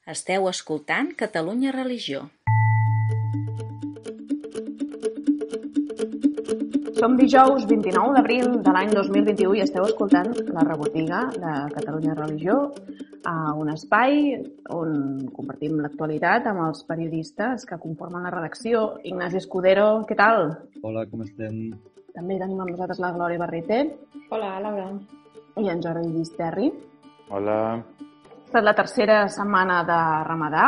Esteu escoltant Catalunya Religió. Som dijous 29 d'abril de l'any 2021 i esteu escoltant La Rebotiga de Catalunya Religió, un espai on compartim l'actualitat amb els periodistes que conformen la redacció. Ignasi Escudero, què tal? Hola, com estem? També tenim amb nosaltres la Glòria Barriter. Hola, Laura. I en Jordi Gisterri. Hola. Ha estat la tercera setmana de Ramadà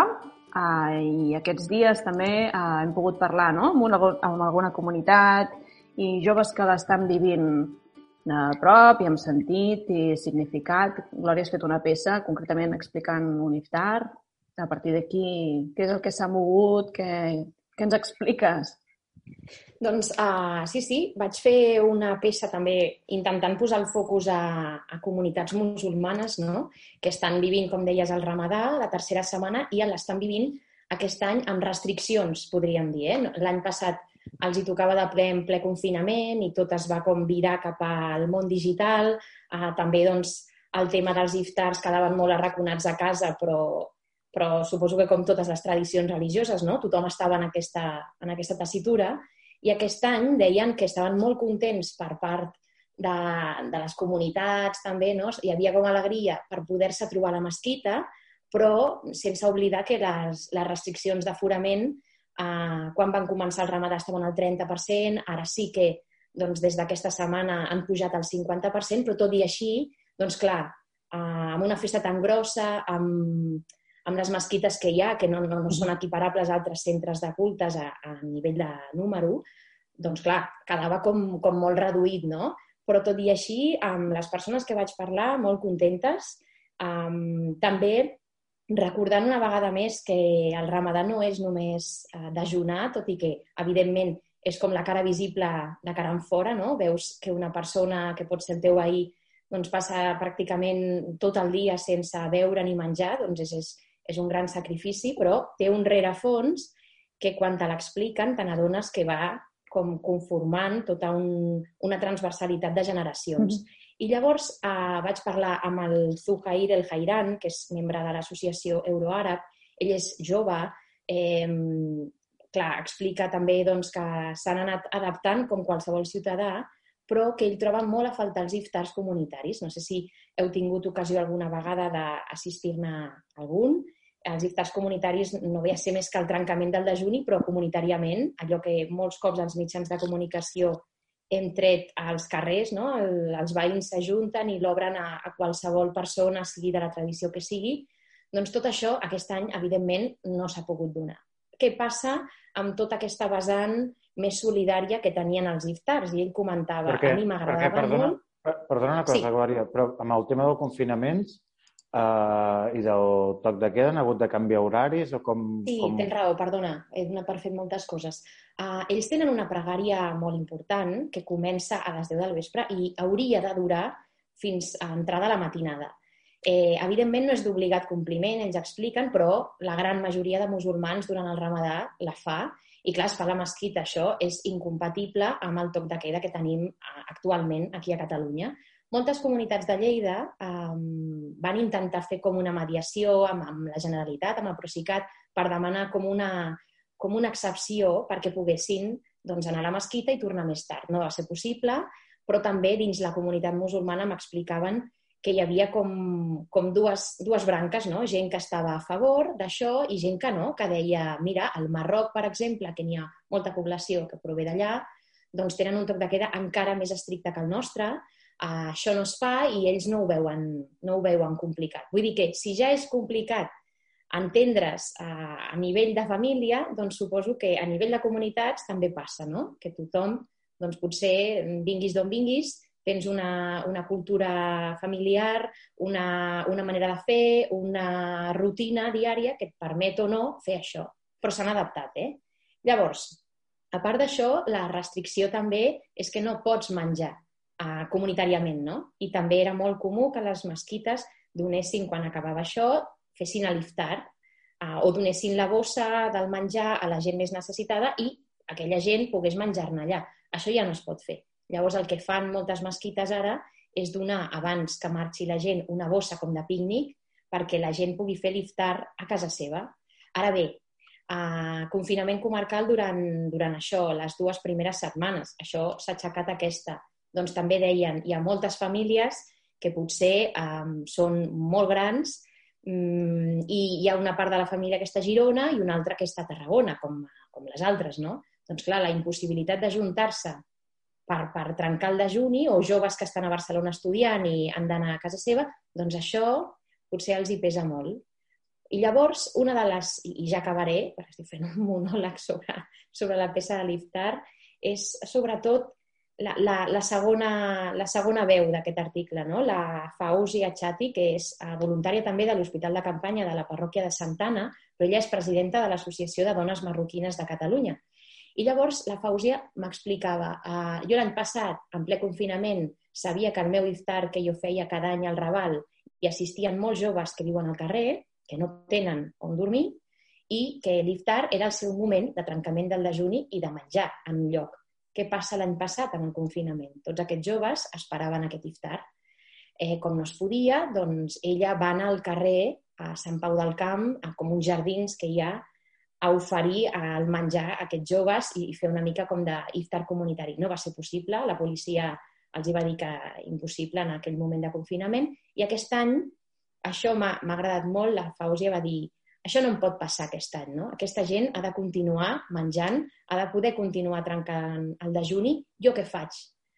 i aquests dies també hem pogut parlar, no?, amb alguna comunitat i joves que l'estan vivint a prop i amb sentit i significat. Glòria, has fet una peça concretament explicant un iftar. A partir d'aquí, què és el que s'ha mogut? Què ens expliques? Doncs sí, vaig fer una peça també intentant posar el focus a comunitats musulmanes, no?, que estan vivint, com deies, el Ramadà, la tercera setmana, i l'estan vivint aquest any amb restriccions, podríem dir. L'any passat els hi tocava de ple en ple confinament i tot es va com virar cap al món digital. També doncs, el tema dels iftars quedaven molt arraconats a casa, però suposo que com totes les tradicions religioses, no?, tothom estava en aquesta tessitura. I aquest any deien que estaven molt contents per part de les comunitats també, no? Hi havia com alegria per poder-se trobar a la mesquita, però sense oblidar que les restriccions d'aforament, quan van començar el Ramadà estaven al 30%, ara sí que doncs, des d'aquesta setmana han pujat al 50%, però tot i així, doncs clar, amb una festa tan grossa, amb les mesquites que hi ha, que no són equiparables a altres centres de cultes a nivell de número, doncs clar, quedava com molt reduït, no? Però tot i així, amb les persones que vaig parlar, molt contentes, també recordant una vegada més que el Ramadà no és només dejunar, tot i que, evidentment, és com la cara visible de cara enfora, no? Veus que una persona que pot ser el teu veí doncs passa pràcticament tot el dia sense beure ni menjar, doncs és un gran sacrifici, però té un rerefons que quan te l'expliquen te n'adones que va com conformant tota una transversalitat de generacions. I llavors vaig parlar amb el Zuhair El Hairan, que és membre de l'associació Euroàrab. Ell és jove, clar, explica també doncs, que s'han anat adaptant com qualsevol ciutadà, però que ell troba molt a faltar els iftars comunitaris. No sé si heu tingut ocasió alguna vegada d'assistir-ne a algun. Els iftars comunitaris no ve a ser més que el trencament del dejuni, però comunitàriament, allò que molts cops els mitjans de comunicació hem tret als carrers, no? Els veïns s'ajunten i l'obren a qualsevol persona, sigui de la tradició que sigui. Doncs tot això, aquest any, evidentment, no s'ha pogut donar. Què passa amb tota aquesta vessant més solidària que tenien els iftars? I ell comentava, a mi m'agradava molt... Perdona una cosa, sí. Glòria, però amb el tema del confinament i del toc de queda han hagut de canviar horaris o com... Sí, tens raó, perdona, he donat per fet moltes coses. Ells tenen una pregària molt important que comença a les 10 del vespre i hauria de durar fins a entrada a la matinada. Evidentment no és d'obligat compliment, ells expliquen, però la gran majoria de musulmans durant el Ramadà la fa i clar, es fa a la mesquita. Això és incompatible amb el toc de queda que tenim actualment aquí a Catalunya. Moltes comunitats de Lleida van intentar fer com una mediació amb la Generalitat, amb el Procicat, per demanar com una excepció perquè poguessin doncs, anar a la mesquita i tornar més tard. No va ser possible, però també dins la comunitat musulmana m'explicaven que hi havia com dues branques, no? Gent que estava a favor d'això i gent que no, que deia, mira, al Marroc, per exemple, que n'hi ha molta població que prové d'allà, doncs tenen un toc de queda encara més estricte que el nostre. Això no es fa i ells no ho veuen complicat. Vull dir que si ja és complicat entendre's a nivell de família, doncs suposo que a nivell de comunitats també passa, no? Que tothom, doncs potser vinguis d'on vinguis, tens una cultura familiar, una manera de fer, una rutina diària que et permet o no fer això. Però s'han adaptat, Llavors, a part d'això, la restricció també és que no pots menjar comunitàriament, no? I també era molt comú que les mesquites donessin, quan acabava això, fessin l'iftar o donessin la bossa del menjar a la gent més necessitada i aquella gent pogués menjar-ne allà. Això ja no es pot fer. Llavors, el que fan moltes mesquites ara és donar, abans que marxi la gent, una bossa com de pícnic perquè la gent pugui fer l'iftar a casa seva. Ara bé, confinament comarcal durant això, les 2 primeres setmanes. Això s'ha aixecat aquesta. Doncs també deien, hi ha moltes famílies que potser són molt grans i hi ha una part de la família que està a Girona i una altra que està a Tarragona, com les altres, no? Doncs clar, la impossibilitat d'ajuntar-se per trencar el dejuni, o joves que estan a Barcelona estudiant i han d'anar a casa seva, doncs això potser els hi pesa molt. I llavors, una de les, i ja acabaré, perquè estic fent un monòleg sobre la peça de l'iftar, és sobretot la segona veu d'aquest article, no? La Fausia Chatti, que és voluntària també de l'Hospital de Campanya de la parròquia de Santa Anna, però ella és presidenta de l'Associació de Dones Marroquines de Catalunya. I llavors la Fausia m'explicava, jo l'any passat, en ple confinament, sabia que el meu iftar que jo feia cada any al Raval hi assistien molts joves que viuen al carrer, que no tenen on dormir, i que l'iftar era el seu moment de trencament del dejuni i de menjar en un lloc. Què passa l'any passat amb el confinament? Tots aquests joves esperaven aquest iftar. Com no es podia, doncs ella va anar al carrer, a Sant Pau del Camp, com uns jardins que hi ha, a oferir el menjar a aquests joves i fer una mica com d'iftar comunitari. No va ser possible, la policia els va dir que impossible en aquell moment de confinament, i aquest any, això m'ha agradat molt, la Fausia va dir: això no em pot passar aquest any, no? Aquesta gent ha de continuar menjant, ha de poder continuar trencant el dejuni. Jo què faig?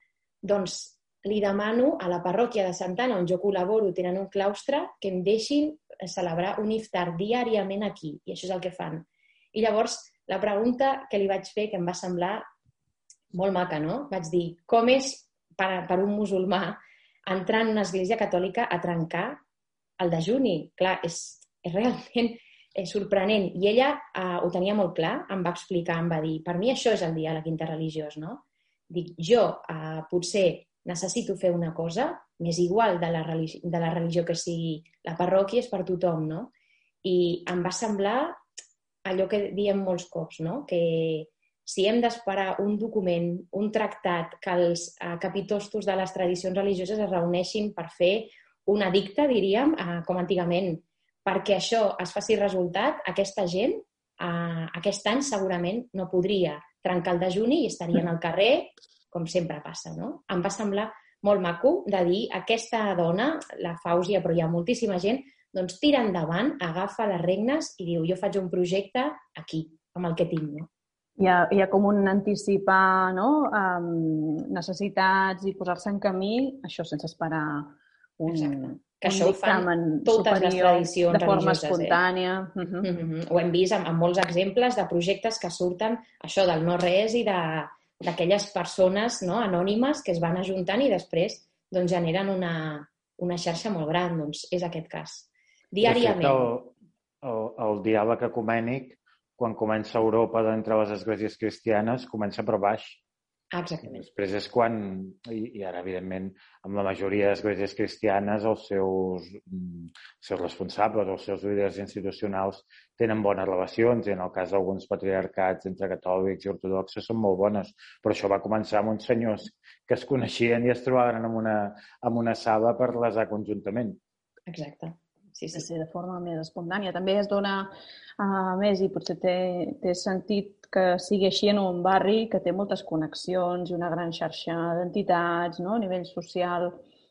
Doncs li demano a la parròquia de Santa Anna, on jo col·laboro, tenen un claustre, que em deixin celebrar un iftar diàriament aquí, i això és el que fan. I llavors, la pregunta que li vaig fer, que em va semblar molt maca, no? Vaig dir, com és per un musulmà entrar en una església catòlica a trencar el dejuni? Clar, és realment sorprenent. I ella ho tenia molt clar, em va explicar, em va dir, per mi això és el diàleg interreligiós, no? Dic, jo potser necessito fer una cosa, m'és igual de la religió que sigui la parròquia, és per tothom, no? I em va semblar allò que diem molts cops, no? Que si hem d'esperar un document, un tractat, que els capitostos de les tradicions religioses es reuneixin per fer un edicte, diríem, com antigament, perquè això es faci resultat, aquesta gent aquest any segurament no podria trencar el dejuni i estarien al carrer, com sempre passa, no? Em va semblar molt maco de dir, aquesta dona, la Fausia, però hi ha moltíssima gent, doncs tira endavant, agafa les regnes i diu, jo faig un projecte aquí, amb el que tinc, no? Hi ha com un anticipar, no? Necessitats i posar-se en camí, això sense esperar un dictamen superior de forma espontània. Ho hem vist amb molts exemples de projectes que surten això del no-res i d'aquelles persones anònimes que es van ajuntant i després generen una xarxa molt gran. Doncs és aquest cas. Diàriament. El diàleg ecumènic, quan comença a Europa d'entre les esglésies cristianes, comença per baix. Exactament. Després és quan, i ara evidentment amb la majoria d'esglésies cristianes, els seus responsables, els seus líders institucionals tenen bones relacions, i en el cas d'alguns patriarcats entre catòlics i ortodoxes són molt bones, però això va començar amb uns senyors que es coneixien i es trobaven en una sala per resar conjuntament. Exacte. Sí. De forma més espontània. També es dona més, i potser té sentit que sigui així en un barri que té moltes connexions i una gran xarxa d'entitats, no? A nivell social.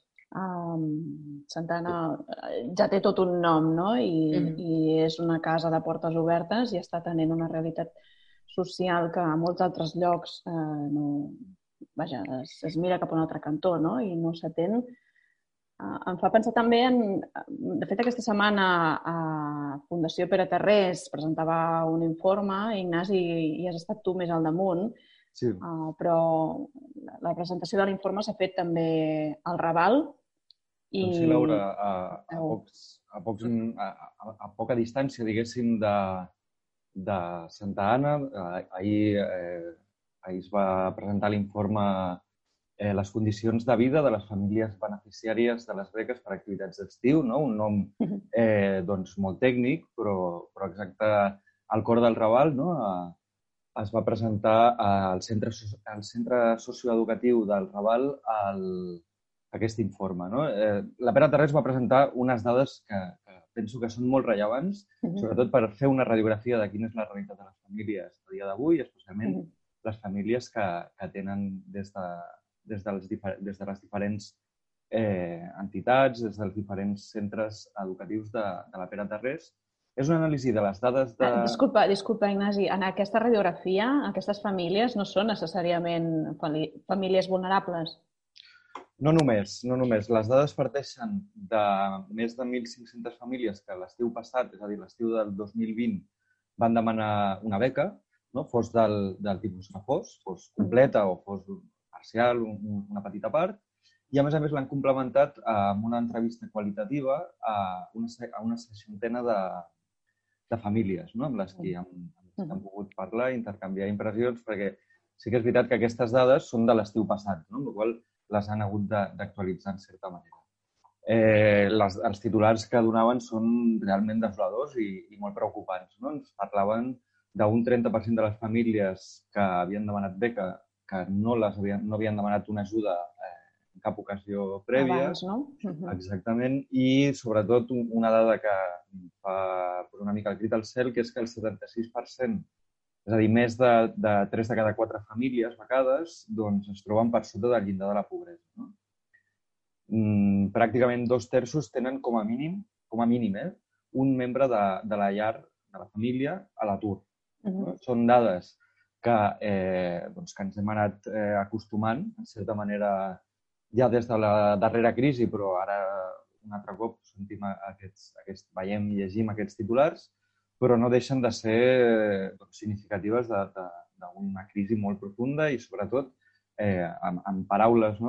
Santa Anna ja té tot un nom, no? I és una casa de portes obertes i està tenint una realitat social que a molts altres llocs es mira cap a un altre cantó, no? I no s'atén. Em fa pensar també de fet, aquesta setmana a Fundació Pere Tarrés presentava un informe, Ignasi, i has estat tu més al damunt, sí. Però la presentació de l'informe s'ha fet també al Raval. Doncs sí, Laura, a poca distància, diguéssim, de Santa Anna, ahir es va presentar l'informe les condicions de vida de les famílies beneficiàries de les beques per activitats d'estiu, no? Un nom molt tècnic, però exacte al cor del Raval, no? Es va presentar al centre socioeducatiu del Raval aquest informe, no? La Pere Tarrés va presentar unes dades que penso que són molt rellevants, sobretot per fer una radiografia de quina és la realitat de les famílies a dia d'avui, especialment les famílies que tenen des de les diferents entitats, des dels diferents centres educatius de la Pere Tarrés. És una anàlisi de les dades de... Disculpa, Ignasi. En aquesta radiografia, aquestes famílies no són necessàriament famílies vulnerables. No només. Les dades parteixen de més de 1.500 famílies que l'estiu passat, és a dir, l'estiu del 2020, van demanar una beca, no? Fos del tipus que fos completa o fos parcial, una petita part, i a més l'han complementat amb una entrevista qualitativa a una seixantena de famílies, no? Amb les que hem pogut parlar, intercanviar impressions, perquè sí que és veritat que aquestes dades són de l'estiu passat, no? Amb la qual cosa les han hagut d'actualitzar en certa manera. Els titulars que donaven són realment desoladors i molt preocupants, no? Ens parlaven d'un 30% de les famílies que havien demanat beca que no havien demanat una ajuda en cap ocasió prèvia. Abans, no? Exactament. I, sobretot, una dada que fa posar una mica el crit al cel, que és que el 76%, és a dir, més de 3 de cada 4 famílies, becades, doncs es troben per sota del llindar de la pobresa. No? Pràcticament 2/3 tenen com a mínim, un membre de la llar, de la família, a l'atur. Són dades que ens hem anat acostumant, en certa manera, ja des de la darrera crisi, però ara un altre cop sentim veiem i llegim aquests titulars, però no deixen de ser significatives d'una crisi molt profunda i, sobretot, en paraules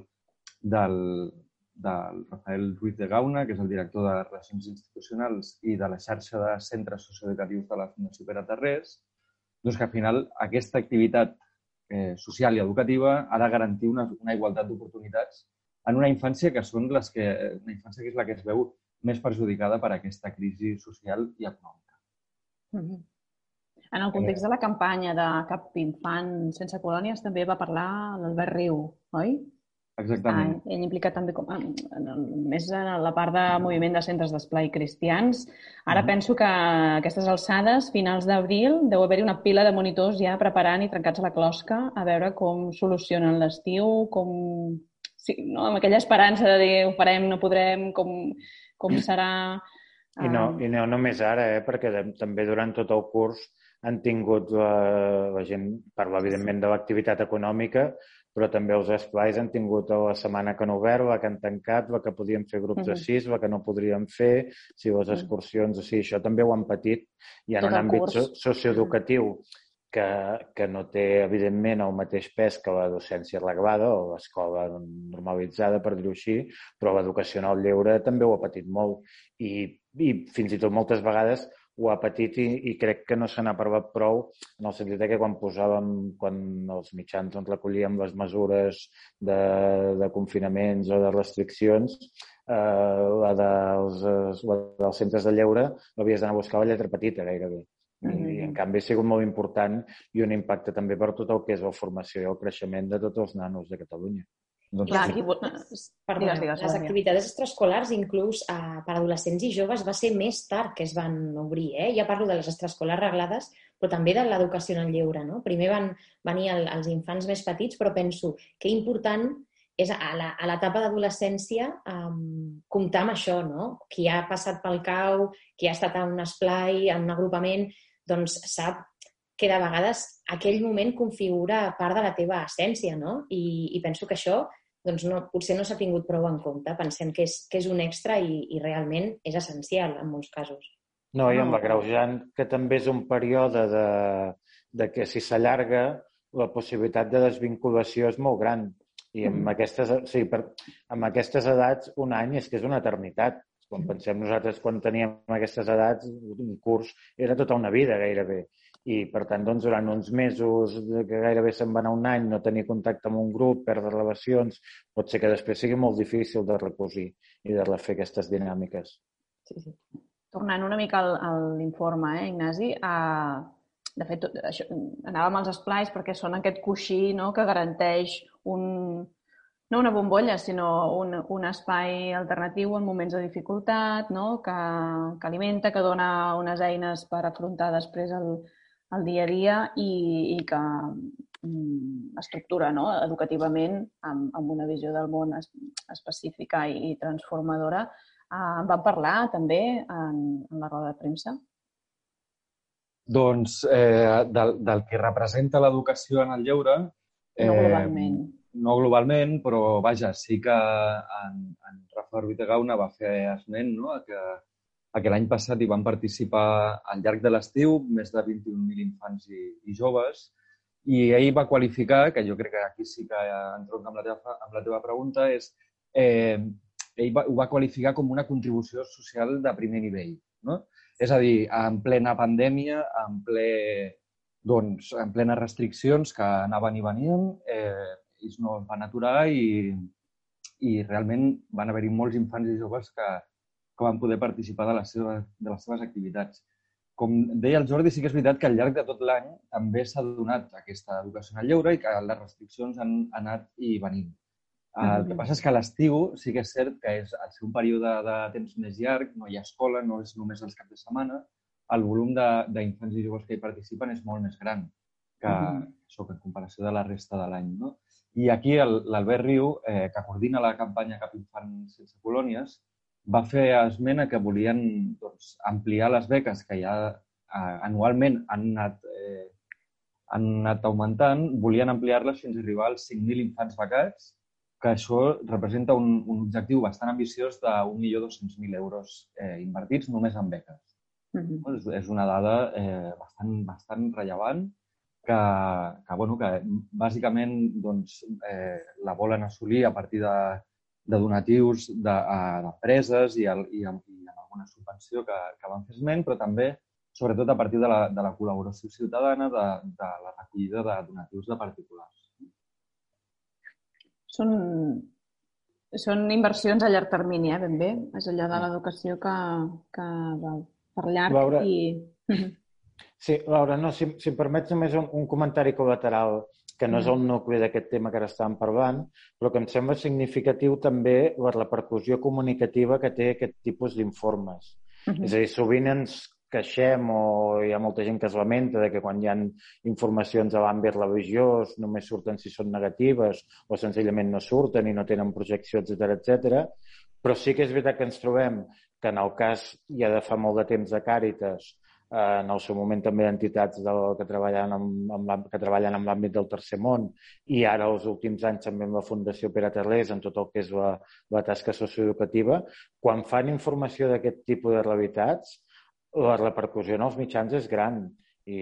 del Rafael Ruiz de Gauna, que és el director de Relacions Institucionals i de la xarxa de centres socioeducatius de la Fundació Pere Tarrés, doncs que al final aquesta activitat social i educativa ha de garantir una igualtat d'oportunitats en una infància que és la que es veu més perjudicada per aquesta crisi social i econòmica. En el context de la campanya de Cap infant sense colònies també va parlar l'Albert Riu, oi? Exactament. Ell implicat també més en la part de moviment de centres d'esplai cristians. Ara penso que a aquestes alçades, finals d'abril, deu haver-hi una pila de monitors ja preparant i trencats a la closca a veure com solucionen l'estiu, amb aquella esperança de dir ho farem, no podrem, com serà... I no només ara, perquè també durant tot el curs han tingut la gent, parla evidentment de l'activitat econòmica, però també els esplais han tingut la setmana que han obert, la que han tancat, la que podien fer grups de 6, la que no podrien fer, si les excursions, o sigui, això també ho han patit. I en un àmbit socioeducatiu que no té, evidentment, el mateix pes que la docència reglada o l'escola normalitzada, per dir-ho així, però l'educació en el lleure també ho ha patit molt. I fins i tot moltes vegades ho ha patit i crec que no se n'ha parlat prou, en el sentit que quan els mitjans recollíem les mesures de confinaments o de restriccions, la dels centres de lleure l'havies d'anar a buscar a la lletra petita, gairebé. I, en canvi, ha sigut molt important i un impacte també per tot el que és la formació i el creixement de tots els nanos de Catalunya. Les activitats extraescolars, inclús per adolescents i joves, va ser més tard que es van obrir. Ja parlo de les extraescolars reglades, però també de l'educació en el lleure. Primer van venir els infants més petits, però penso que important és a l'etapa d'adolescència comptar amb això, no? Qui ha passat pel cau, qui ha estat en un esplai, en un agrupament, doncs sap que de vegades aquell moment configura part de la teva essència, no? I penso que això potser no s'ha tingut prou en compte. Pensem que és un extra i realment és essencial en molts casos. No, i amb l'agreujant que també és un període de que si s'allarga la possibilitat de desvinculació és molt gran. I amb aquestes edats un any és que és una eternitat. Quan pensem nosaltres quan teníem aquestes edats, un curs era tota una vida gairebé. I, per tant, durant uns mesos que gairebé se'n va anar un any, no tenir contacte amb un grup, perdre relacions, pot ser que després sigui molt difícil de recosir i de refer aquestes dinàmiques. Sí. Tornant una mica a l'informe, Ignasi, de fet, anàvem als esplais perquè són aquest coixí que garanteix no una bombolla, sinó un espai alternatiu en moments de dificultat, no? que alimenta, que dona unes eines per afrontar després el dia a dia i que estructura, no? Educativament amb una visió del món específica i transformadora. En van parlar també en la roda de premsa? Doncs del que representa l'educació en el lleure... No globalment. No globalment, però vaja, sí que en Rafa Ortega va fer esment, no?, a que l'any passat hi van participar al llarg de l'estiu més de 21.000 infants i joves, i ell va qualificar, que jo crec que aquí sí que entronca amb la teva pregunta, ell ho va qualificar com una contribució social de primer nivell, no? És a dir, en plena pandèmia, en plenes restriccions que anaven i venien, ells no es van aturar i realment van haver-hi molts infants i joves que van poder participar de les seves activitats. Com deia el Jordi, sí que és veritat que al llarg de tot l'any també s'ha donat aquesta educació en el lleure i que les restriccions han anat i venint. El que passa és que a l'estiu sí que és cert que és al ser un període de temps més llarg, no hi ha escola, no és només els caps de setmana, el volum d'infants i joves que hi participen és molt més gran que en comparació de la resta de l'any, no? I aquí l'Albert Riu, que coordina la campanya Cap Infant Sense Colònies, va fer esment que volien ampliar les beques que ja anualment han anat augmentant, volien ampliar-les fins a arribar als 5.000 infants becats, que això representa un objectiu bastant ambiciós de 1.200.000 euros invertits només en beques. És una dada bastant rellevant que bàsicament la volen assolir a partir de donatius d'empreses i amb alguna subvenció que van fer esment, però també, sobretot, a partir de la col·laboració ciutadana, de la recollida de donatius de particulars. Són inversions a llarg termini, ben bé. És allò de l'educació que va per llarg. Laura, sí, Laura, no, si em permets només un comentari col·lateral, que no és el nucli d'aquest tema que ara estàvem parlant, però que em sembla significatiu també la repercussió comunicativa que té aquest tipus d'informes. És a dir, sovint ens queixem o hi ha molta gent que es lamenta de que quan hi ha informacions a l'àmbit religiós només surten si són negatives o senzillament no surten i no tenen projecció, etc. Però sí que és veritat que ens trobem que en el cas ja de fa molt de temps de Càritas, en el seu moment també d'entitats que treballen en l'àmbit del tercer món i ara els últims anys també amb la Fundació Pere Tarrés en tot el que és la tasca socioeducativa, quan fan informació d'aquest tipus de realitats, la repercussió en els mitjans és gran i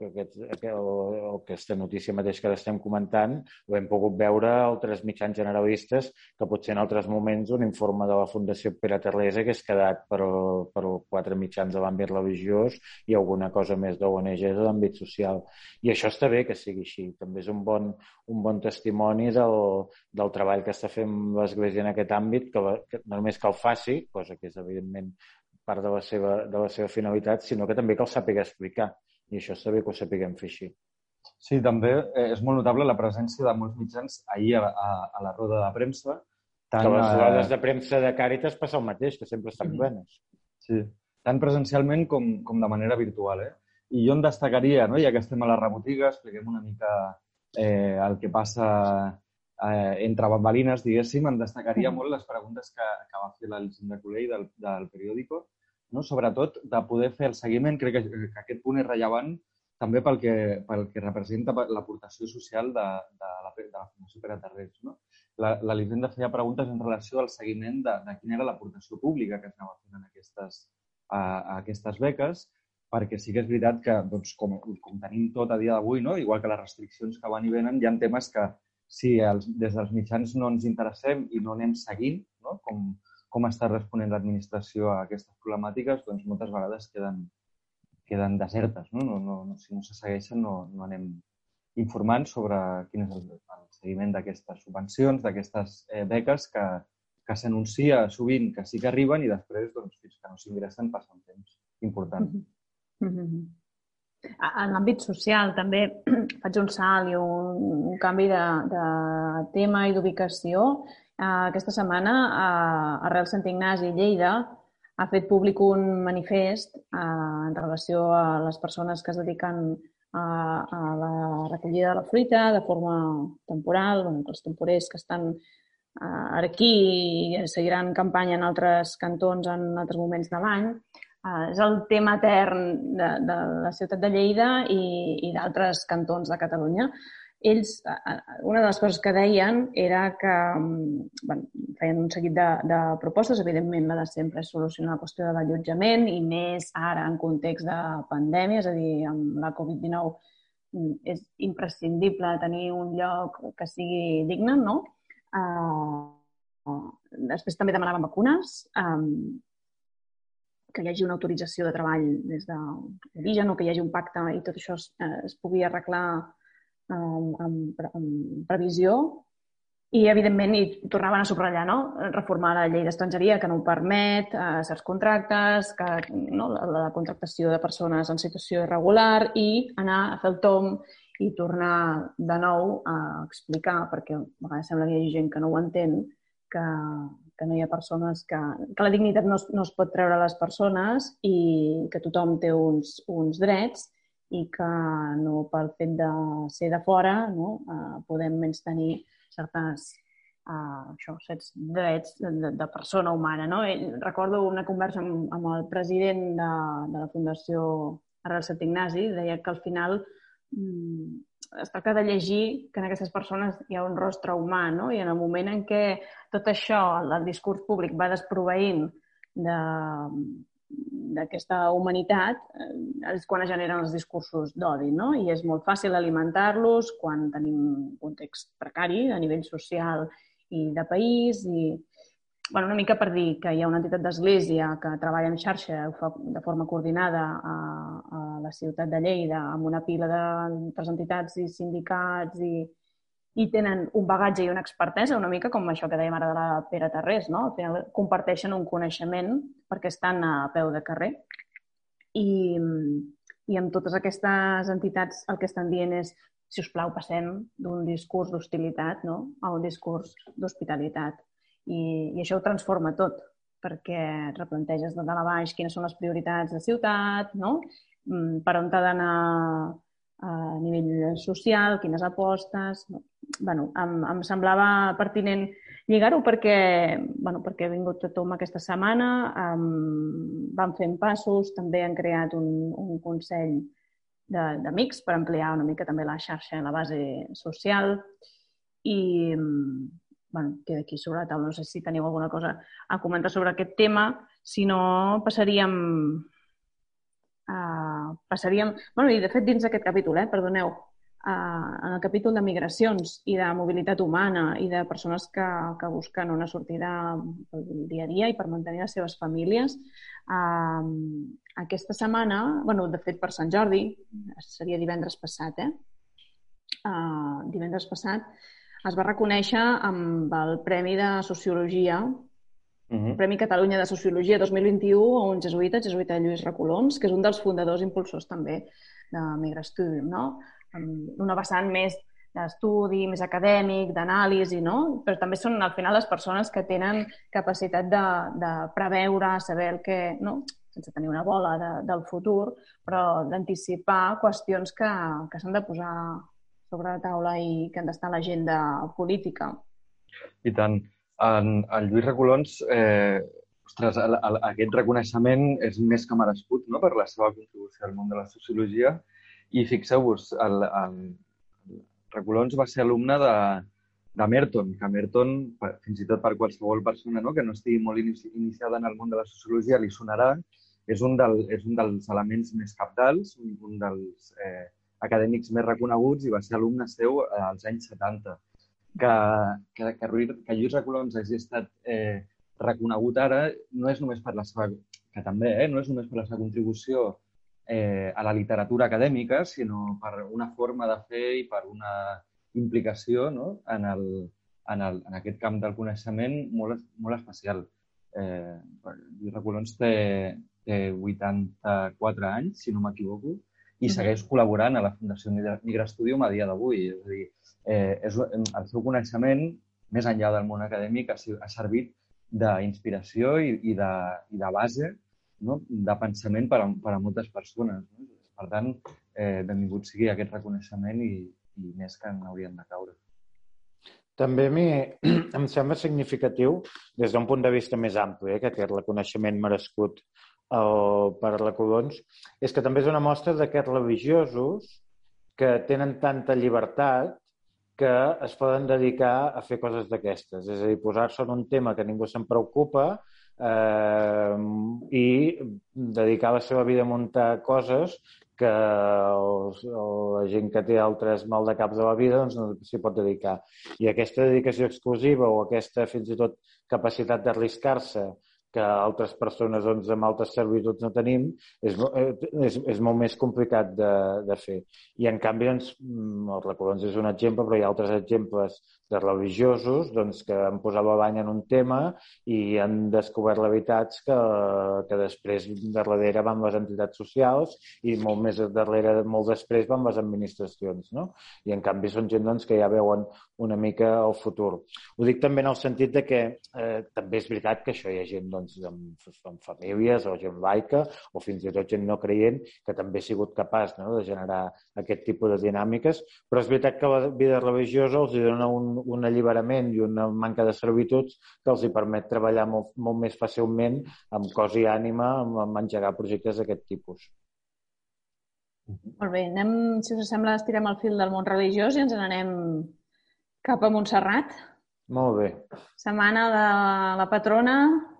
aquesta notícia mateix que estem comentant ho hem pogut veure a altres mitjans generalistes que potser en altres moments un informe de la Fundació Pere Tarrés hagués quedat per 4 mitjans de l'àmbit religiós i alguna cosa més d'ONG de l'àmbit social. I això està bé que sigui així. També és un bon testimoni del treball que està fent l'Església en aquest àmbit, que no només que el faci, cosa que és evidentment part de la seva finalitat, sinó que també que el sàpiga explicar. I això està bé que ho sapiguem fer així. Sí, també és molt notable la presència de molts mitjans ahir a la roda de premsa. Que les rodes de premsa de Càritas passa el mateix, que sempre estan plenes. Sí, tant presencialment com de manera virtual. I jo en destacaria, ja que estem a la rebotiga, expliquem una mica el que passa entre bambalines, diguéssim, em destacaria molt les preguntes que va fer l'Alexandra Colell del periòdico, sobretot de poder fer el seguiment. Crec que aquest punt és rellevant també pel que representa l'aportació social de la Fundació Pere Tarrés. L'Elisenda feia preguntes en relació al seguiment de quina era l'aportació pública que es anava fent a aquestes beques, perquè sí que és veritat que, com tenim tot a dia d'avui, igual que les restriccions que van i venen, hi ha temes que si des dels mitjans no ens interessem i no anem seguint com està responent l'administració a aquestes problemàtiques, doncs moltes vegades queden desertes. Si no se segueixen, no anem informant sobre quin és el seguiment d'aquestes subvencions, d'aquestes beques que s'anuncia sovint que sí que arriben i després, fins que no s'ingressen, passa un temps important. En l'àmbit social també faig un salt i un canvi de tema i d'ubicació. Aquesta setmana, Arrel Sant Ignasi, Lleida, ha fet públic un manifest en relació a les persones que es dediquen a la recollida de la fruita de forma temporal, els temporers que estan aquí i seguiran campanya en altres cantons en altres moments de l'any. És el tema etern de la ciutat de Lleida i d'altres cantons de Catalunya. Ells, una de les coses que deien era que feien un seguit de propostes, evidentment la de sempre és solucionar la qüestió de l'allotjament i més ara en context de pandèmia, és a dir, amb la Covid-19 és imprescindible tenir un lloc que sigui digne, no? Després també demanaven vacunes, que hi hagi una autorització de treball des de l'origen o que hi hagi un pacte i tot això es pugui arreglar amb previsió. I, evidentment, hi tornaven a subratllar, no? Reformar la llei d'estrangeria, que no ho permet, certs contractes, la contractació de persones en situació irregular i anar a fer el tomb i tornar de nou a explicar, perquè a vegades sembla que hi ha gent que no ho entén, que no hi ha persones que la dignitat no es pot treure a les persones i que tothom té uns drets i que no pel fet de ser de fora podem menystenir certs drets de persona humana. Recordo una conversa amb el president de la Fundació Arrel Sant Ignasi, deia que al final es tracta de llegir que en aquestes persones hi ha un rostre humà, no? I en el moment en què tot això, el discurs públic, va desproveint d'aquesta humanitat, és quan es generen els discursos d'odi, no? I és molt fàcil alimentar-los quan tenim un context precari a nivell social i de país i una mica per dir que hi ha una entitat d'església que treballa en xarxa de forma coordinada a la ciutat de Lleida amb una pila d'altres entitats i sindicats i tenen un bagatge i una expertesa, una mica com això que dèiem ara de la Pere Tarrés, no? Al final comparteixen un coneixement perquè estan a peu de carrer i amb totes aquestes entitats el que estan dient és si us plau, passem d'un discurs d'hostilitat a un discurs d'hospitalitat. I això ho transforma tot, perquè replanteges de dalt a baix quines són les prioritats de ciutat, per on t'ha d'anar a nivell social, quines apostes... Em semblava pertinent lligar-ho perquè he vingut a Tom aquesta setmana, van fent passos, també han creat un consell d'amics per ampliar una mica també la xarxa i la base social i queda aquí sobre la taula. No sé si teniu alguna cosa a comentar sobre aquest tema. Si no, passaríem... I de fet, dins d'aquest capítol, perdoneu, en el capítol de migracions i de mobilitat humana i de persones que busquen una sortida pel dia a dia i per mantenir les seves famílies, aquesta setmana, de fet per Sant Jordi, seria divendres passat, divendres passat, es va reconèixer amb el Premi de Sociologia, el Premi Catalunya de Sociologia 2021 a un jesuïta Lluís Recolons, que és un dels fundadors i impulsors també de Migrastudium, una vessant més d'estudi, més acadèmic, d'anàlisi, però també són al final les persones que tenen capacitat de preveure, saber el que, sense tenir una bola del futur, però d'anticipar qüestions que s'han de posar sobre la taula i que han d'estar a l'agenda política. I tant. El Lluís Recolons, aquest reconeixement és més que merescut per la seva contribució al món de la sociologia. I fixeu-vos, el Recolons va ser alumne de Merton, que Merton, fins i tot per qualsevol persona que no estigui molt iniciada en el món de la sociologia, li sonarà, és un dels elements més cabdals, un dels acadèmics més reconeguts i va ser alumne seu als anys 70. Que Lluís Recolons hagi estat reconegut ara no és només per la seva, que també, no és només per la seva contribució a la literatura acadèmica, sinó per una forma de fer i per una implicació en aquest camp del coneixement molt especial. Lluís Recolons té 84 anys, si no m'equivoco, i segueix col·laborant a la Fundació Migrastudium a dia d'avui. És a dir, el seu coneixement, més enllà del món acadèmic, ha servit d'inspiració i de base, no? De pensament per a moltes persones. No? Per tant, benvingut sigui aquest reconeixement i més que n'haurien de caure. També em sembla significatiu, des d'un punt de vista més ampli, que aquest reconeixement merescut per Recolons, és que també és una mostra d'aquests religiosos que tenen tanta llibertat que es poden dedicar a fer coses d'aquestes. És a dir, posar-se en un tema que ningú se'n preocupa i dedicar la seva vida a muntar coses que la gent que té altres mal de cap de la vida doncs no s'hi pot dedicar. I aquesta dedicació exclusiva o aquesta fins i tot capacitat d'arriscar-se que altres persones doncs, amb altres servituds no tenim, és molt més complicat de fer. I en canvi, doncs, el Recolons és un exemple, però hi ha altres exemples de religiosos doncs, que han posat la banya en un tema i han descobert veritats que després darrere van les entitats socials i molt més darrere, molt després van les administracions. No? I en canvi són gent doncs, que ja veuen una mica el futur. Ho dic també en el sentit de que també és veritat que això hi ha gent doncs, amb famílies o gent laica o fins i tot gent no creient que també ha sigut capaç de generar aquest tipus de dinàmiques, però és veritat que la vida religiosa els dona un alliberament i una manca de servituds que els hi permet treballar molt més fàcilment amb cos i ànima, amb engegar projectes d'aquest tipus. Molt bé, si us sembla, estirem el fil del món religiós i ens n'anem cap a Montserrat. Molt bé. Setmana de la patrona.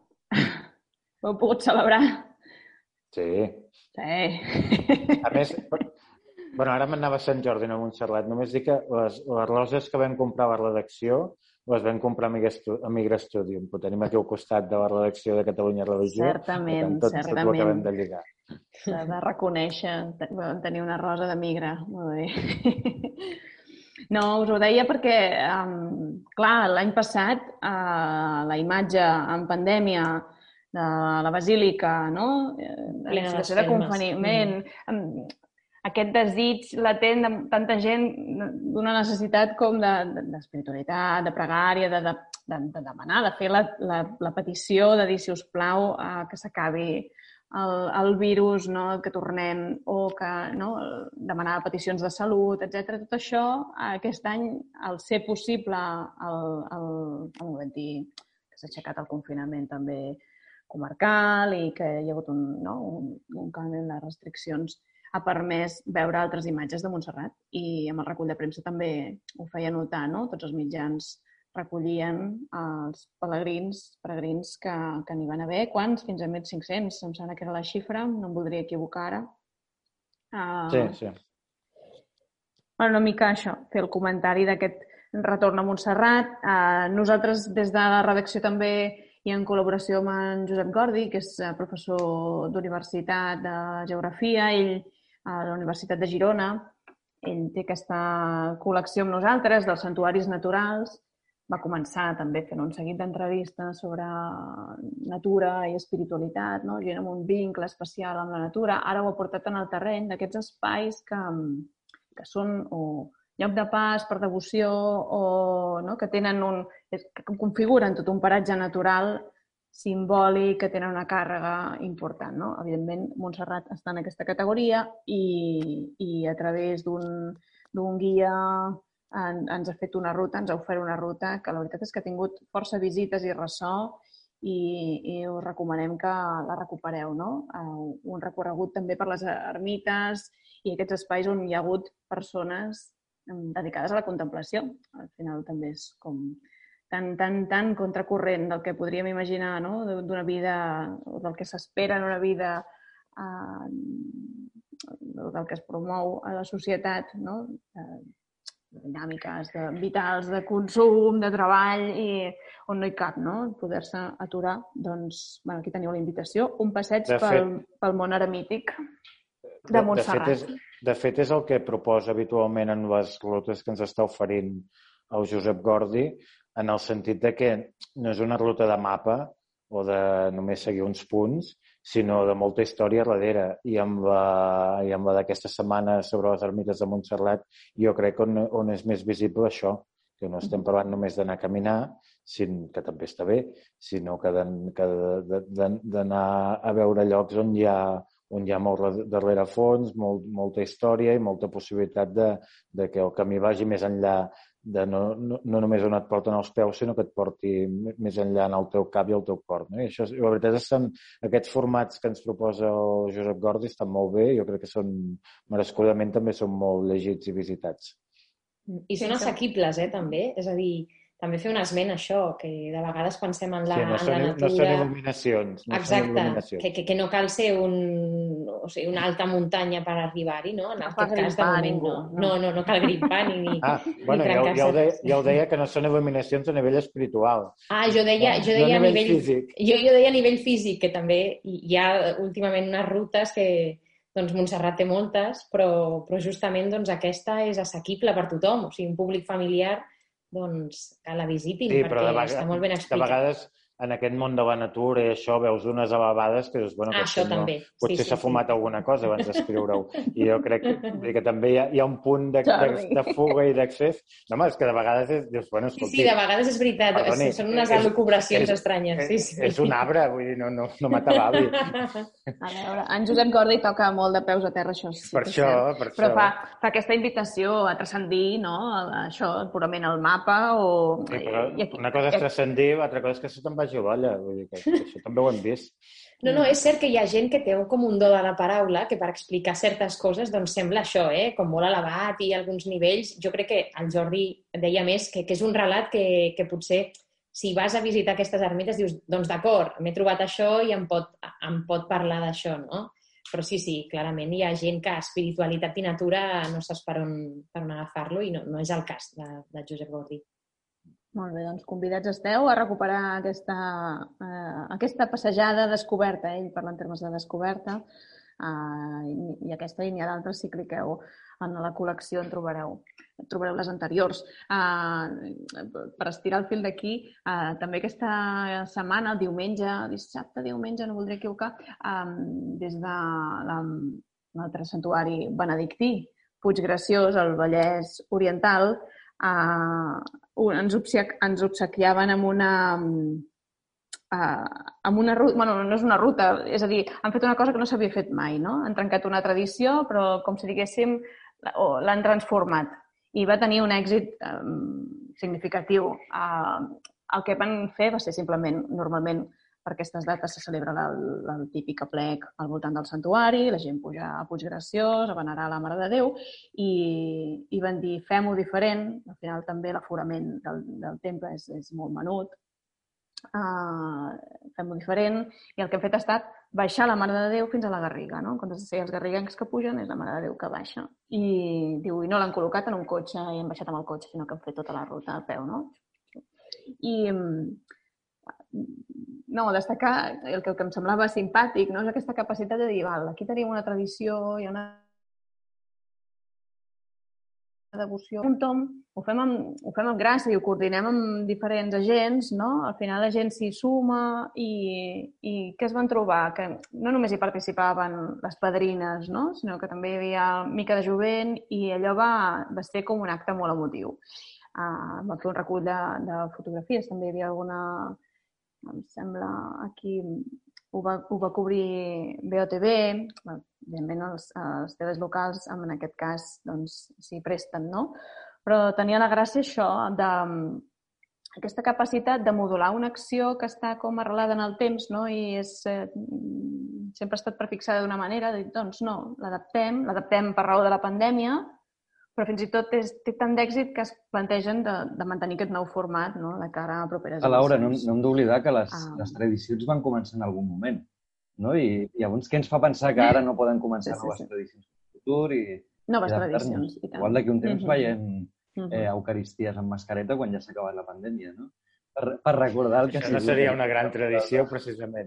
Ho heu pogut celebrar? Sí. A més, ara m'anava a Sant Jordi, no a Montserrat. Només dic que les roses que vam comprar a la redacció les vam comprar a Migrastudium. Ho tenim aquí al costat de la redacció de Catalunya Religió. Certament, tot ho acabem de lligar. S'ha de reconèixer, tenir una rosa de Migra. Molt bé. No, us ho deia perquè, clar, l'any passat la imatge en pandèmia de la basílica, no? La situació de confinament, aquest desig latent de tanta gent d'una necessitat com d'espiritualitat, de pregària, de demanar, de fer la petició de dir, si us plau, que s'acabi el virus, que tornem, o que demanar peticions de salut, etc. Tot això, aquest any, al ser possible, al moment que s'ha aixecat el confinament també comarcal i que hi ha hagut un canvi en les restriccions, ha permès veure altres imatges de Montserrat i amb el recull de premsa també ho feia notar, no? Tots els mitjans recollien els peregrins que n'hi van haver. Quants? Fins a 1.500, em sembla que era la xifra, no em voldria equivocar ara. Sí. Una mica això, fer el comentari d'aquest retorn a Montserrat. Nosaltres des de la redacció també i en col·laboració amb en Josep Gordi, que és professor d'Universitat de Geografia, ell a la Universitat de Girona, ell té aquesta col·lecció amb nosaltres dels santuaris naturals. Va començar també fent un seguit d'entrevistes sobre natura i espiritualitat, gent amb un vincle especial amb la natura. Ara ho ha portat en el terreny d'aquests espais que són o lloc de pas per devoció o que tenen que configuren tot un paratge natural simbòlic, que tenen una càrrega important. Evidentment, Montserrat està en aquesta categoria i a través d'un guia ens ha fet una ruta, ens ha ofert una ruta que la veritat és que ha tingut força visites i ressò i us recomanem que la recupereu. Un recorregut també per les ermites i aquests espais on hi ha hagut persones dedicades a la contemplació. Al final també és com tan contracorrent del que podríem imaginar, d'una vida, o del que s'espera en una vida, del que es promou a la societat, dinàmiques vitals de consum, de treball, i on no hi cap, poder-se aturar. Doncs, aquí teniu la invitació, un passeig pel món eremític de Montserrat. De fet, és el que proposa habitualment en les rutes que ens està oferint el Josep Gordi, en el sentit de que no és una ruta de mapa, o de només seguir uns punts, sinó de molta història darrere. I amb la d'aquesta setmana sobre les ermites de Montserrat, jo crec que on és més visible això, que no estem parlant només d'anar a caminar, que també està bé, sinó que d'anar a veure llocs on hi ha molt darrere fons, molta història i molta possibilitat de que el camí vagi més enllà de no només on et porten els peus, sinó que et porti més enllà en el teu cap i el teu cor. No? I això, la veritat és que aquests formats que ens proposa el Josep Gordi estan molt bé, jo crec que merescudament també són molt llegits i visitats. I són assequibles, també. És a dir, també fer un esment a això, que de vegades pensem en la natura... No són il·luminacions. Exacte, que no cal ser una alta muntanya per arribar-hi, no? En aquest cas, de moment, no cal grimpar ni trencar-se. Ja ho deia que no són il·luminacions a nivell espiritual. Jo deia a nivell físic. Jo deia a nivell físic, que també hi ha últimament unes rutes que... Doncs Montserrat té moltes, però justament aquesta és assequible per tothom. O sigui, un públic familiar que la visitin, perquè està molt ben explicat. De vegades, en aquest món de la natura i això, veus unes elevades que dius, bueno, potser s'ha fumat alguna cosa abans d'escriure-ho. I jo crec que també hi ha un punt de fuga i d'accés. No, home, és que de vegades dius, bueno, escolti... Sí, de vegades és veritat. Són unes elucubracions estranyes. És un arbre, vull dir, no m'atabavi. A veure, en Josep Gordi toca molt de peus a terra, això sí. Per això. Però fa aquesta invitació a transcendir, no?, això, purament el mapa o... Una cosa és transcendir, l'altra cosa és que se te'n vagi l'olla, vull dir que això també ho hem vist. No, és cert que hi ha gent que té com un do de la paraula que per explicar certes coses doncs sembla això, com molt elevat i alguns nivells. Jo crec que el Jordi deia més que és un relat que potser si vas a visitar aquestes ermites dius, doncs d'acord, m'he trobat això i em pot parlar d'això, no? Però sí, clarament hi ha gent que espiritualitat i natura no saps per on agafar-lo i no és el cas de Josep Gordi. Molt bé, doncs convidats esteu a recuperar aquesta passejada descoberta, ell parla en termes de descoberta, i aquesta i n'hi ha d'altres, si cliqueu en la col·lecció en trobareu les anteriors. Per estirar el fil d'aquí, també aquesta setmana, el dissabte, no voldria equivocar, des de l'altre santuari benedictí, Puiggraciós, al Vallès Oriental, ens obsequiaven amb una ruta, bueno, no és una ruta, és a dir, han fet una cosa que no s'havia fet mai, no? Han trencat una tradició, però com si diguéssim, l'han transformat i va tenir un èxit significatiu. El que van fer va ser simplement, normalment, per aquestes dates se celebra el típic aplec al voltant del santuari, la gent puja a Puiggraciós, a venerar la Mare de Déu, i van dir, fem-ho diferent. Al final també l'aforament del temple és molt menut. Fem-ho diferent, i el que hem fet ha estat baixar la Mare de Déu fins a la Garriga, no? En comptes de ser els garriguencs que pugen, és la Mare de Déu que baixa. I diu, i no l'han col·locat en un cotxe i han baixat amb el cotxe, sinó que han fet tota la ruta a peu, no? I destacar el que em semblava simpàtic, no? És aquesta capacitat de dir, aquí tenim una tradició, hi ha una devoció, ho fem amb gràcia i ho coordinem amb diferents agents, no? Al final la gent s'hi suma i què es van trobar? Que no només hi participaven les padrines, no? Sinó que també hi havia mica de jovent i allò va ser com un acte molt emotiu. Va fer un recull de fotografies, també hi havia alguna... Em sembla aquí ho va cobrir BOTV, evidentment els TVs locals en aquest cas s'hi presten, no? Però tenia la gràcia això, aquesta capacitat de modular una acció que està com arrelada en el temps, no? I sempre ha estat prefixada d'una manera, doncs no, l'adaptem per raó de la pandèmia, però fins i tot té tant d'èxit que es plantegen de mantenir aquest nou format, no?, de cara a properes edicions. Laura, no hem d'obligar que les tradicions van començar en algun moment, no? I llavors què ens fa pensar que ara no poden començar noves tradicions en el futur? Noves tradicions, i tant. Igual d'aquí un temps veiem eucaristies amb mascareta quan ja s'ha acabat la pandèmia, no? Per recordar el que... Això no seria una gran tradició, precisament.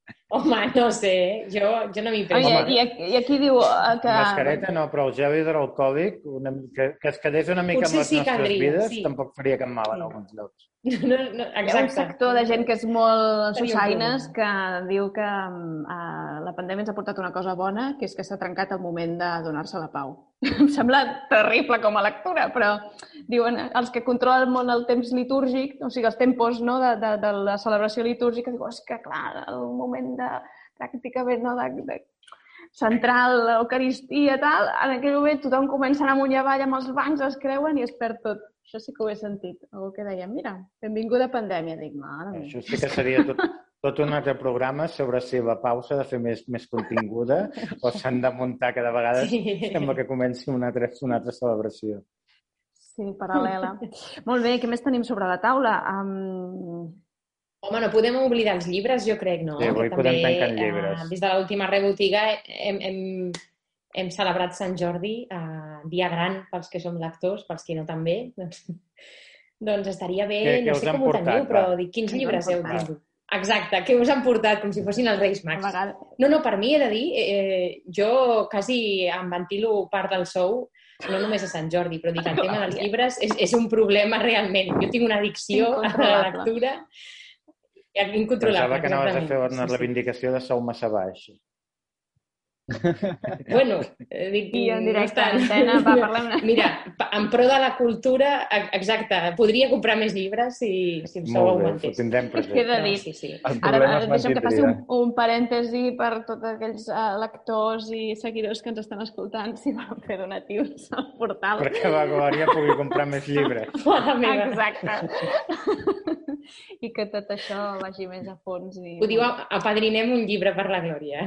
Home, no sé, jo no m'hi penso. I aquí diu que... Mascareta no, però el gel hidroalcohòlic, que es quedés una mica Potser amb les sí nostres caldria, vides, sí. tampoc faria cap mal en alguns llocs. Hi ha un sector de gent que és molt sussaines que diu que la pandèmia ens ha portat una cosa bona, que és que s'ha trencat el moment de donar-se la pau. Em sembla terrible com a lectura, però diuen els que controlen molt el temps litúrgic, o sigui, els tempos de la celebració litúrgica, diuen, és que clar, el moment de pràcticament de central, l'Eucaristia, tal, en aquell moment tothom comença a anar amunt i avall amb els bancs, es creuen i es perd tot. Això sí que ho he sentit. Algú que deia, mira, benvinguda pandèmia. Dic, mare meva. Això sí que seria tot un altre programa sobre si la pau s'ha de fer més continguda o s'han de muntar cada vegada. Sembla que comenci una altra celebració. Sí, paral·lela. Molt bé, què més tenim sobre la taula? Home, no podem oblidar els llibres, jo crec, no? Sí, avui podem tancar en llibres. Des de l'última rebotiga hem celebrat Sant Jordi, dia gran pels que som lectors, pels que no també. Doncs estaria bé, no sé com ho teniu, però dic, quins llibres heu tingut? Exacte, què us han portat, com si fossin els Reis Mags. No, per mi he de dir, jo quasi em ventilo part del sou, no només a Sant Jordi, però dic, el tema dels llibres és un problema realment. Jo tinc una addicció a la lectura incontrolable. Pensava que anaves a fer una reivindicació de sou massa baix. Bueno, dic, i en directe a antena, va, parlem. Mira, en pro de la cultura, exacte, podria comprar més llibres si em sou augmentés. Ho tindrem present. Queda dit. Sí. Ara deixem que faci un parèntesi per tots aquells lectors i seguidors que ens estan escoltant, si volen fer donatius al portal. Perquè la Glòria pugui comprar més llibres. Exacte. I que tot això vagi més a fons. Ho diu, apadrinem un llibre per la Glòria.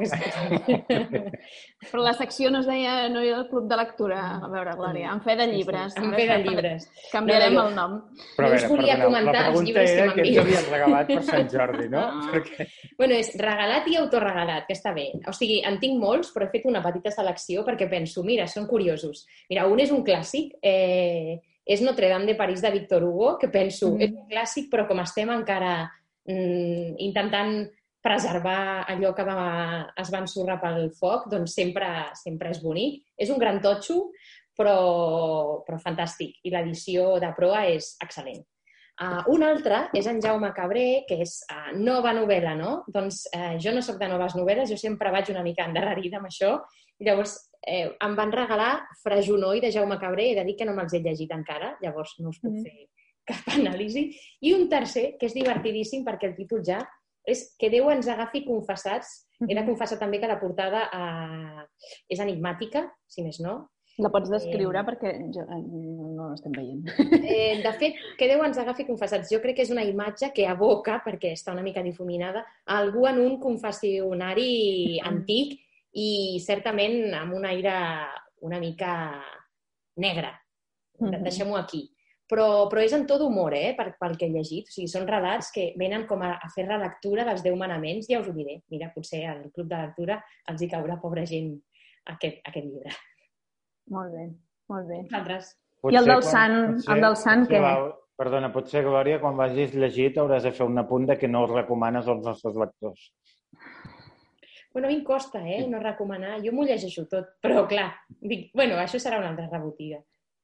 Però la secció no es deia no hi ha el club de lectura, a veure, Glòria, en fe de llibres. En fe de llibres. Canviarem el nom. Però us volia comentar els llibres que m'envien. La pregunta era que ens havien regalat per Sant Jordi, no? Bueno, és regalat i autorregalat, que està bé. O sigui, en tinc molts, però he fet una petita selecció perquè penso, mira, són curiosos. Mira, un és un clàssic, és Notre Dame de París de Victor Hugo, que penso, és un clàssic, però com estem encara intentant preservar allò que es va ensorrar pel foc, doncs sempre és bonic. És un gran totxo, però fantàstic. I l'edició de proa és excel·lent. Un altre és en Jaume Cabré, que és nova novel·la, no? Doncs jo no soc de noves novel·les, jo sempre vaig una mica endarrerida amb això. Llavors, em van regalar Fra Junoy de Jaume Cabré, he de dir que no me'ls he llegit encara, llavors no us puc fer cap anàlisi. I un tercer, que és divertidíssim perquè el títol ja és Que Déu ens agafi confessats. He de confessar també que la portada és enigmàtica, si més no. La pots descriure perquè no l'estem veient. De fet, Que Déu ens agafi confessats. Jo crec que és una imatge que evoca, perquè està una mica difuminada, a algú en un confessionari antic i certament amb un aire una mica negre. Deixem-ho aquí. Però és en tot humor, pel que he llegit. O sigui, són relats que venen com a fer relectura dels 10 manaments. Ja us ho diré. Mira, potser al club de lectura els hi caurà, pobra gent, aquest llibre. Molt bé, molt bé. Vosaltres? I el del sant què? Perdona, potser, Glòria, quan vagis llegit hauràs de fer un apunt de que no els recomanes als nostres lectors. Bueno, a mi em costa, no recomanar. Jo m'ho llegeixo tot, però clar, dic, bueno, això serà una altra rebotiga.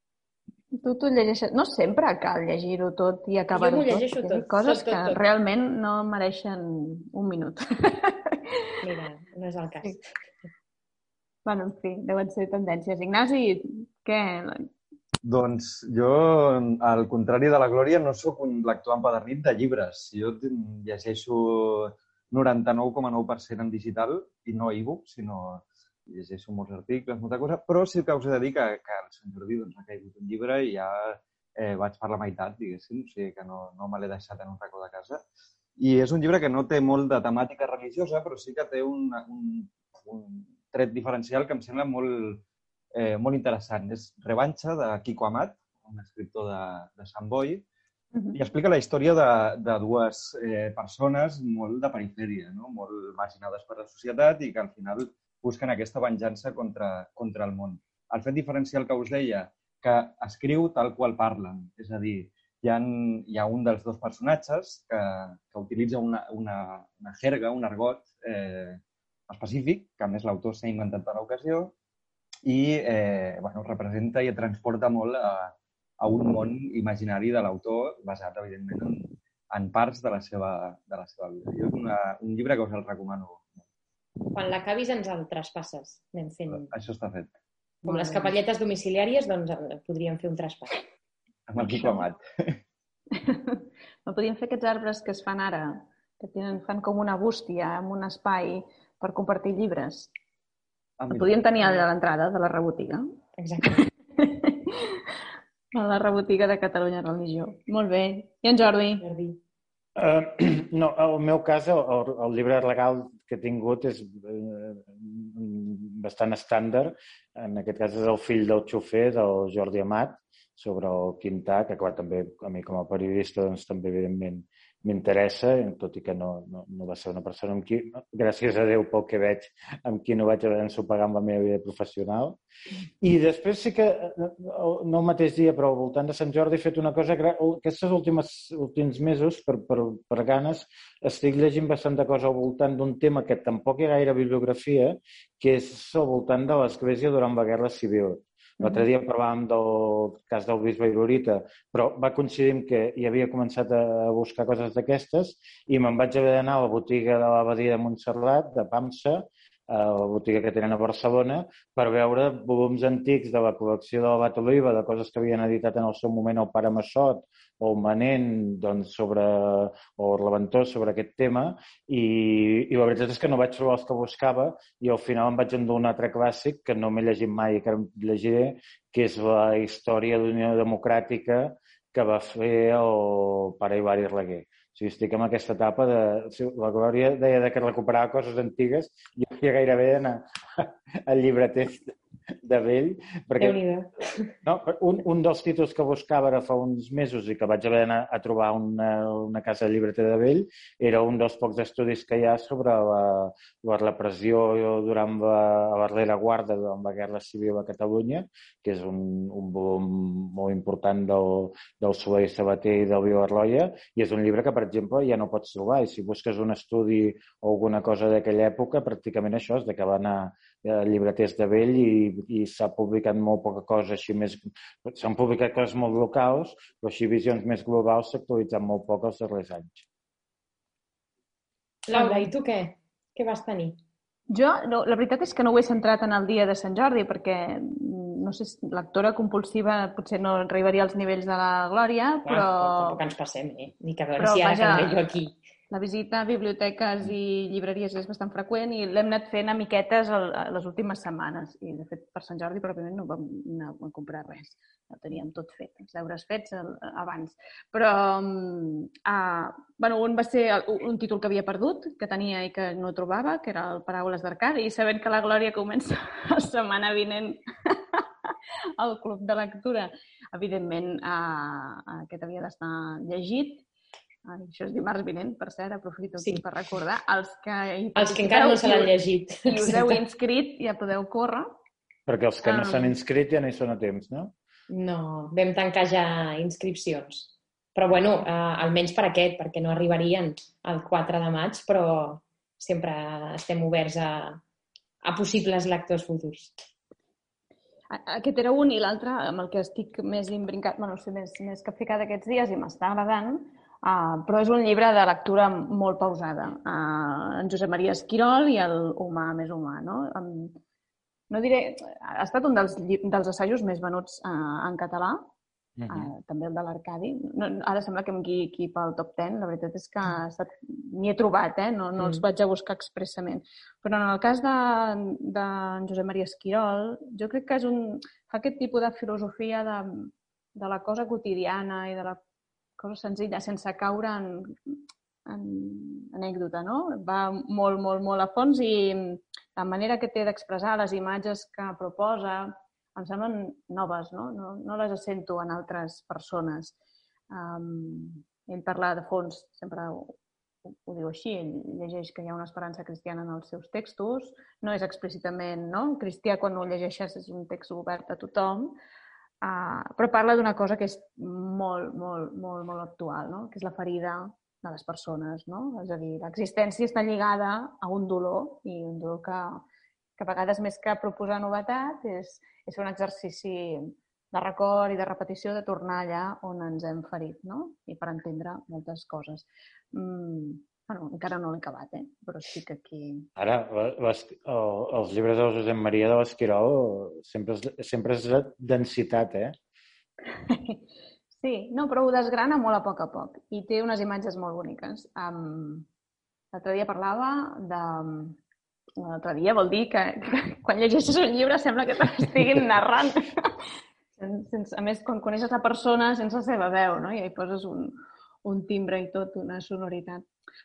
Tu llegeixes... No sempre cal llegir-ho tot i acabar-ho tot. Jo m'ho llegeixo tot. Coses que realment no mereixen un minut. Mira, no és el cas. Sí. Bueno, en fi, deuen ser tendències. Ignasi, què? Doncs jo, al contrari de la Glòria, no sóc un lector empadernit de llibres. Jo llegeixo 99,9% en digital i no e-book, sinó llegeixo molts articles, molta cosa, però sí que us he de dir que al Sant Jordi ha caigut un llibre i ja vaig per la meitat, diguéssim, o sigui que no me l'he deixat en un racó de casa. I és un llibre que no té molt de temàtica religiosa, però sí que té un tret diferencial que em sembla molt interessant. És Revanxa, de Quico Amat, un escriptor de Sant Boi, i explica la història de dues persones molt de perifèria, no? Molt marginades per la societat i que al final busquen aquesta venjança contra el món. El fet diferencial que us deia, que escriu tal qual parlen, és a dir, hi ha un dels dos personatges que utilitza una jerga, un argot específic, que a més l'autor s'ha inventat per l'ocasió, i representa i transporta molt a un món imaginari de l'autor, basat, evidentment, en parts de la seva vida. Jo és un llibre que us el recomano. Quan l'acabis ens el traspasses. Anem fent... Això està fet. Com les capelletes domiciliàries, doncs podríem fer un traspàs. Amb el Quico Amat. No podríem fer aquests arbres que es fan ara, que fan com una bústia en un espai per compartir llibres. El podríem tenir a l'entrada de la rebotiga. Exacte. A la rebotiga de Catalunya Religió. Molt bé. I en Jordi? No, el meu cas, el llibre legal que he tingut és bastant estàndard. En aquest cas és El fill del xofer, del Jordi Amat, sobre el quintà, que clar, també a mi com a periodista doncs, també evidentment m'interessa, tot i que no va ser una persona amb qui, gràcies a Déu pel que veig, amb qui no vaig haver d'ensopegar amb la meva vida professional. I després sí que, no el mateix dia, però al voltant de Sant Jordi he fet una cosa que aquests últims mesos, per ganes, estic llegint bastant de cosa al voltant d'un tema que tampoc hi ha gaire bibliografia, que és al voltant de l'Església durant la Guerra Civil. L'altre dia parlàvem del cas del bisbe Irurita, però va coincidir que hi havia començat a buscar coses d'aquestes i me'n vaig haver d'anar a la botiga de l'Abadia de Montserrat, de Pamsa, a la botiga que tenen a Barcelona, per veure volums antics de la col·lecció de l'Abat Oliva, de coses que havien editat en el seu moment el pare Massot o el Manent, doncs, o Reventós sobre aquest tema, i la veritat és que no vaig trobar els que buscava i al final em vaig endur un altre clàssic que no m'he llegit mai i que ara llegiré, que és la història d'Unió Democràtica que va fer el pare Hilari Reguer. O sigui, estic en aquesta etapa de... La Glòria deia que recuperava coses antigues i jo havia gairebé d'anar al llibreter de vell, perquè un dels títols que buscava ara fa uns mesos i que vaig haver d'anar a trobar una casa de llibreter de vell era un dels pocs estudis que hi ha sobre la repressió durant la rereguarda durant la Guerra Civil a Catalunya, que és un volum molt important del Soler Sabater i del Vilarroia, i és un llibre que, per exemple, ja no pots trobar, i si busques un estudi o alguna cosa d'aquella època, pràcticament això és de que va anar llibreters de vell i s'ha publicat molt poca cosa així més... S'han publicat coses molt locals, però així visions més globals s'ha actualitzat molt poc els darrers anys. Laura, i tu què? Què vas tenir? Jo, la veritat és que no ho he centrat en el dia de Sant Jordi perquè, no sé, lectora compulsiva potser no arribaria als nivells de la Glòria, però... Tampoc ens passem, Ni que a veure si ara que jo aquí... La visita a biblioteques i llibreries és bastant freqüent i l'hem anat fent a miquetes les últimes setmanes. I, de fet, per Sant Jordi pròpiament no vam anar a comprar res. No teníem tot fet, els deures fets abans. Però, un va ser un títol que havia perdut, que tenia i que no trobava, que era el Paraules d'Arcadi, i sabent que la Glòria comença la setmana vinent al Club de Lectura, evidentment aquest havia d'estar llegit. Això és dimarts vinent, per cert, aprofito aquí per recordar. Els que encara no se l'han llegit. Si us heu inscrit, ja podeu córrer. Perquè els que no s'han inscrit ja no hi són a temps, no? No, vam tancar ja inscripcions. Però, almenys per aquest, perquè no arribarien el 4 de maig, però sempre estem oberts a possibles lectors futurs. Aquest era un i l'altre, amb el que estic més imbrincat, més capficada aquests dies i m'està agradant, però és un llibre de lectura molt pausada. En Josep Maria Esquirol i el Humà més humà, no? No diré... Ha estat un dels assajos més venuts en català, també el de l'Arcadi. Ara sembla que em guiï aquí pel top 10, la veritat és que n'hi he trobat, no els vaig a buscar expressament. Però en el cas de Josep Maria Esquirol, jo crec que fa aquest tipus de filosofia de la cosa quotidiana i de la cosa senzilla, sense caure en anècdota, no? Va molt, molt, molt a fons i la manera que té d'expressar les imatges que proposa em semblen noves, no? No les sento en altres persones. Ell parla de fons, sempre ho diu així, ell llegeix que hi ha una esperança cristiana en els seus textos, no és explícitament cristià quan ho llegeixes, és un text obert a tothom, Però parla d'una cosa que és molt, molt, molt, molt actual, no? Que és la ferida de les persones, no? És a dir, l'existència està lligada a un dolor, i un dolor que a vegades més que proposar novetat és un exercici de record i de repetició de tornar allà on ens hem ferit, no? I per entendre moltes coses. Encara no l'he acabat, però estic aquí. Ara, els llibres del Josep Maria de l'Esquirol sempre és de densitat, Sí, no, però ho desgrana molt a poc i té unes imatges molt boniques. L'altre dia parlava de... L'altre dia vol dir que quan llegeixes un llibre sembla que t'estiguin narrant. A més, quan coneixes la persona sense la seva veu, no? I hi poses un timbre i tot, una sonoritat.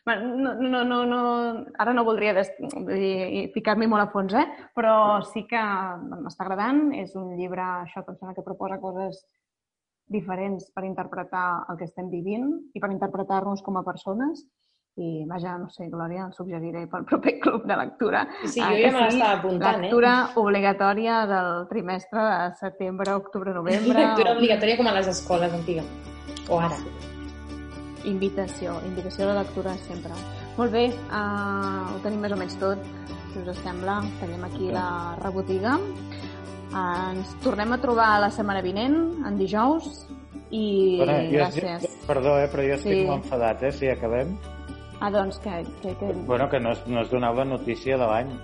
Ara no voldria ficar-m'hi molt a fons, però sí que m'està agradant. És un llibre, això, que em sembla que proposa coses diferents per interpretar el que estem vivint i per interpretar-nos com a persones. I, vaja, no sé, Glòria, el suggeriré pel proper club de lectura. Sí, jo ja me l'estava apuntant, Lectura obligatòria del trimestre de setembre, octubre, novembre. Lectura obligatòria com a les escoles antigues. O ara. Invitació de lectura sempre. Molt bé, ho tenim més o menys tot, si us sembla. Tenim aquí la rebotiga. Ens tornem a trobar la setmana vinent, en dijous, i gràcies. Perdó, però jo estic molt enfadat, si acabem. Doncs que... Bueno, que no has donat la notícia de l'any.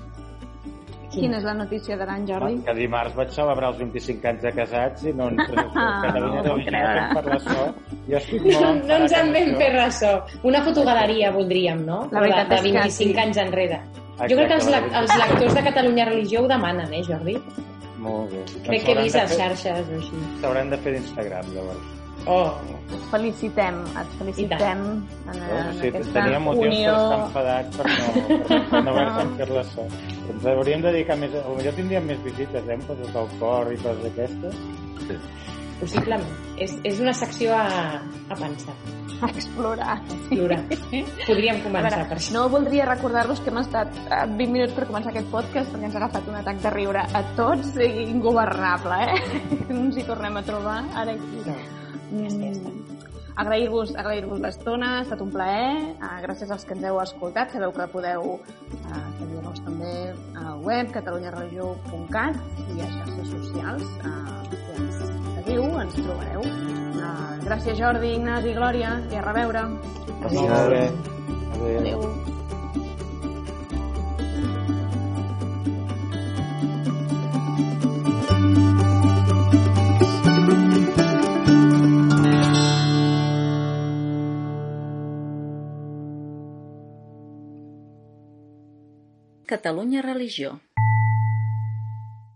Quina és la notícia de l'any, Jordi? Que dimarts vaig celebrar els 25 anys de casats i no ens per ressò. Jo estic molt... No ens en vam fer ressò. Una fotogaleria voldríem, no? La veritat és que 25 anys enrere. Jo crec que els lectors de Catalunya Religió ho demanen, Jordi? Molt bé. Crec que he vist les xarxes o així. S'hauran de fer d'Instagram, llavors. Et felicitem en aquesta tenia motius unió. Per estar enfadat per no haver-te'n fet ressò. Ens hauríem de dedicar més... Potser tindríem més visites, coses del cor i coses d'aquestes. Sí. Possiblement. És una secció a pensar. A explorar. Podríem començar per això. No voldria recordar-vos que hem estat 20 minuts per començar aquest podcast perquè ens ha agafat un atac de riure a tots ingovernable, No ens hi tornem a trobar ara aquí. Agrair-vos l'estona, ha estat un plaer. Gràcies als que ens heu escoltat. Sabeu que podeu seguir-nos també al web catalunyareligió.cat i a xarxes socials. Si ens seguiu, ens trobareu. Gràcies, Jordi, Ignasi i Glòria, i a reveure. Adéu. Adéu. Catalunya Religió.